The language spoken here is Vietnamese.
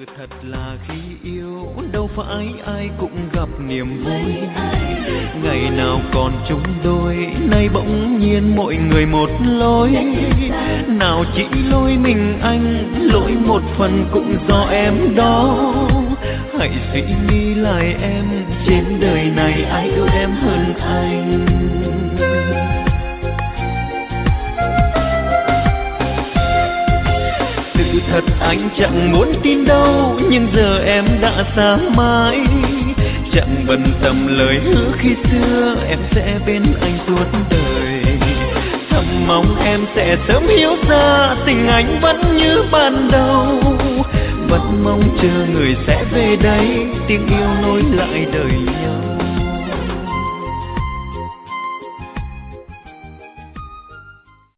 Thật là khi yêu đâu phải ai cũng gặp niềm vui. Ngày nào còn chung đôi, nay bỗng nhiên mỗi người một lối. Nào chỉ lỗi mình anh, lỗi một phần cũng do em đó. Hãy suy nghĩ lại em, trên đời này ai yêu em hơn anh. Thật anh chẳng muốn tin đâu, nhưng giờ em đã xa mãi. Chẳng bận tâm lời hứa khi xưa, em sẽ bên anh suốt đời. Thầm mong em sẽ sớm hiểu ra, tình anh vẫn như ban đầu. Vẫn mong chờ người sẽ về đây, tiếng yêu nối lại đời nhau.